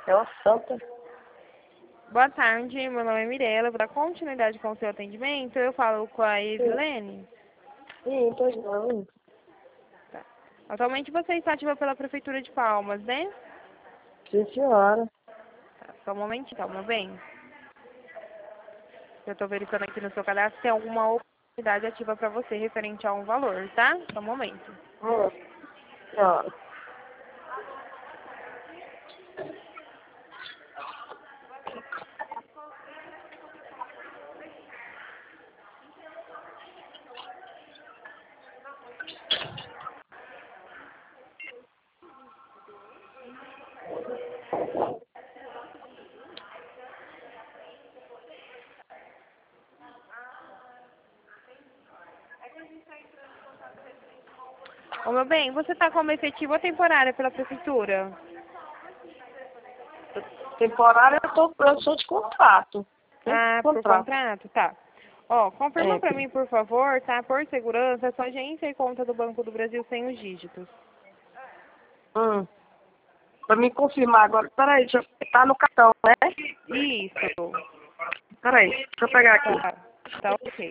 É uma santa. Boa tarde, meu nome é Mirella. Vou dar continuidade com o seu atendimento. Eu falo com a Evelene. Sim, pois não. Tá. Atualmente você está ativa pela Prefeitura de Palmas, né? Sim, senhora. Tá, só um momento, então, meu bem. Eu estou verificando aqui no seu cadastro se tem alguma oportunidade ativa para você referente a um valor, tá? Só um momento. Senhora. Ô, meu bem, você está como efetivo ou temporária pela Prefeitura? Temporária eu sou de contrato. Tem Ah, por contrato. contrato? Tá. Ó, confirma É, pra mim, por favor, tá? Por segurança, sua agência e conta do Banco do Brasil sem os dígitos. Pra me confirmar agora. Peraí, deixa eu... Tá no cartão, né? Isso. Peraí, deixa eu pegar aqui. Tá. Tá ok.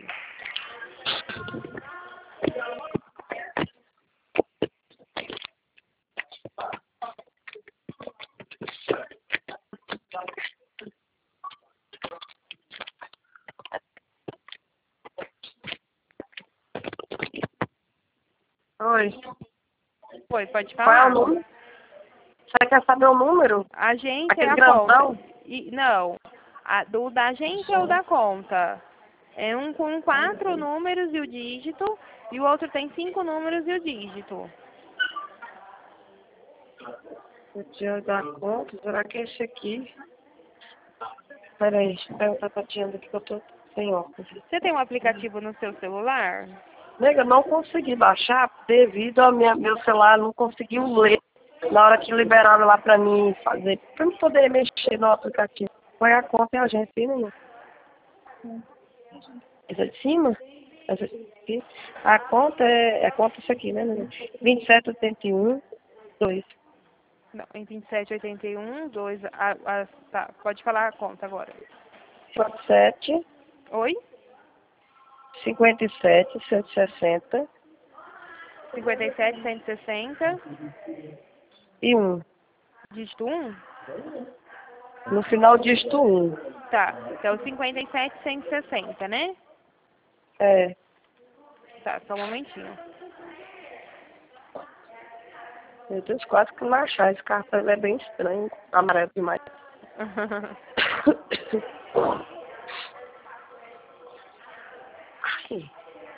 Oi. Foi, pode Qual é o falar. número? Você quer saber o número? A agência é Aquele a conta. grandão? Não. Do da agência ou da conta? É um com 4 números e o dígito, e o outro tem 5 números e o dígito. O dia da conta? Será que é esse aqui? Peraí, deixa eu perguntar pra tia aqui que eu tô sem óculos. Você tem um aplicativo no seu celular? Nega, eu não consegui baixar devido ao meu celular não conseguiu ler na hora que liberaram lá pra mim fazer, pra eu poder mexer no aplicativo. Foi a conta e a agência, né? Essa de cima? Essa aqui? A conta é a conta isso aqui, né? 2781 2. Não, em 2781, 2. Tá, pode falar a conta agora. 47 Oi? 57 160 57, 160, e 1. dígito 1? No final dígito 1. Tá, então 57, 160, né? É. Tá, só um momentinho. Meu Deus, quase que não achar. Esse cartão ele é bem estranho. Amarelo demais. Ai.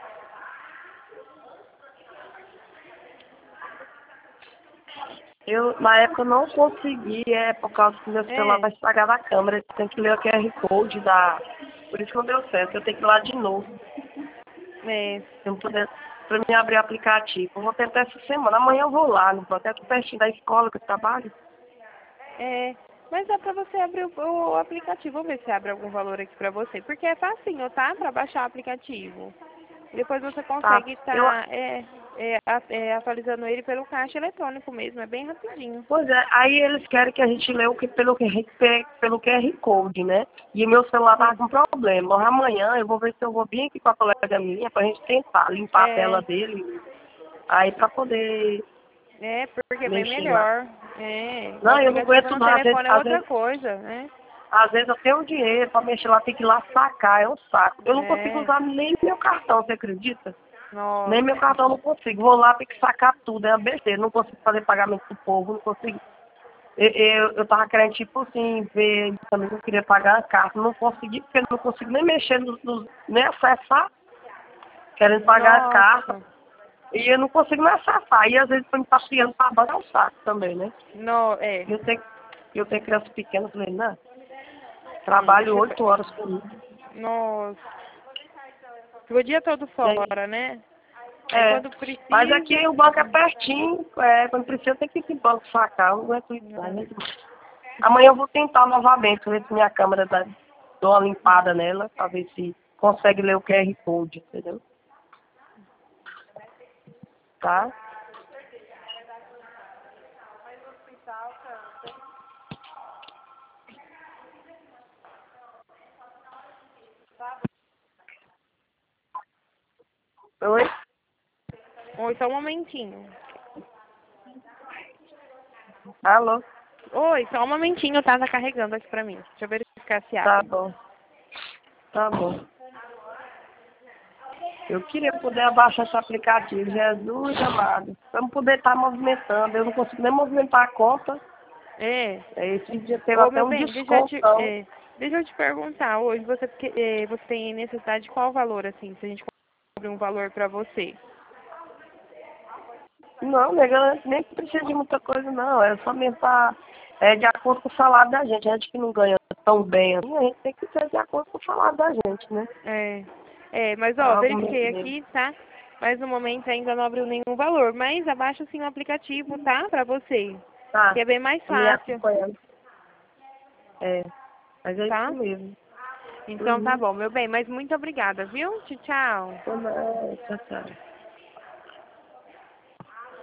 Eu, na época, eu não consegui, por causa que meu celular vai estragar da câmera. Tem que ler o QR Code da... Por isso que não deu certo. Eu tenho que ir lá de novo. É, Eu não poder, pra mim abrir o aplicativo. Eu vou tentar essa semana. Amanhã eu vou lá, no até aqui pertinho da escola que eu trabalho. mas dá pra você abrir o aplicativo. Vou ver se abre algum valor aqui pra você. Porque é facinho, tá? Pra baixar o aplicativo. Depois você Tá? consegue Eu, estar atualizando ele pelo caixa eletrônico mesmo. É bem rapidinho. pois é, aí eles querem que a gente lê o que pelo QR Code, né? E meu celular tá com problema. Mas amanhã eu vou ver se eu vou vir aqui com a colega minha pra gente tentar limpar a tela dele. Aí pra poder Porque é bem mexer lá. melhor. O Não, eu não aplicativo aguento no não. telefone é outra coisa, né? Às vezes eu tenho dinheiro pra mexer lá, tem que ir lá sacar, é um saco. Eu não consigo usar nem meu cartão, você acredita? Nem meu Nossa. cartão eu não consigo. Vou lá, tem que sacar tudo, é uma besteira. Não consigo fazer pagamento pro povo, não consigo. Eu tava querendo, tipo assim, ver, também eu queria pagar a carta. Não consegui, porque eu não consigo nem mexer, nem acessar, querendo pagar as cartas. Nossa. E eu não consigo nem acessar. E às vezes pra me passeando pra banca é um saco também, né? É. Eu tenho criança pequena, eu falei, não, trabalho Deixa eu 8 horas por dia. Nossa. Ficou o dia todo fora, né? Aí É, quando mas precisa. aqui o banco é pertinho, quando precisa tem que ir pro banco sacar, eu não aguento isso não, né? Amanhã eu vou tentar novamente, ver se minha câmera dou uma limpada nela, pra ver se consegue ler o QR Code, entendeu? Tá? Oi? Oi, só um momentinho. Alô? Oi, só um momentinho, tá carregando aqui pra mim. Deixa eu verificar se Tá abre. bom. Tá bom. Eu queria poder abaixar esse aplicativo, Jesus amado. Pra eu poder estar movimentando. Eu não consigo nem movimentar a conta. É. Esse dia teve Ô, até meu um bem, desconto. deixa eu te perguntar, hoje você tem necessidade de qual valor, assim, se a gente cobrir um valor pra você? Não, nega, nem precisa de muita coisa, não. É só mesmo pra, de acordo com o salário da gente. A gente que não ganha tão bem assim, a gente tem que ser de acordo com o salário da gente, né? Mas ó, Algo meio verifiquei mesmo. aqui, tá? Mas no momento ainda não abriu nenhum valor, mas abaixa sim o aplicativo, tá? Pra você, que Tá, é bem mais tô me fácil, acompanhando. É, mas é isso tá? mesmo. Então tá Uhum. bom, meu bem, mas muito obrigada, viu? Tchau, tchau. Então, tchau, tchau.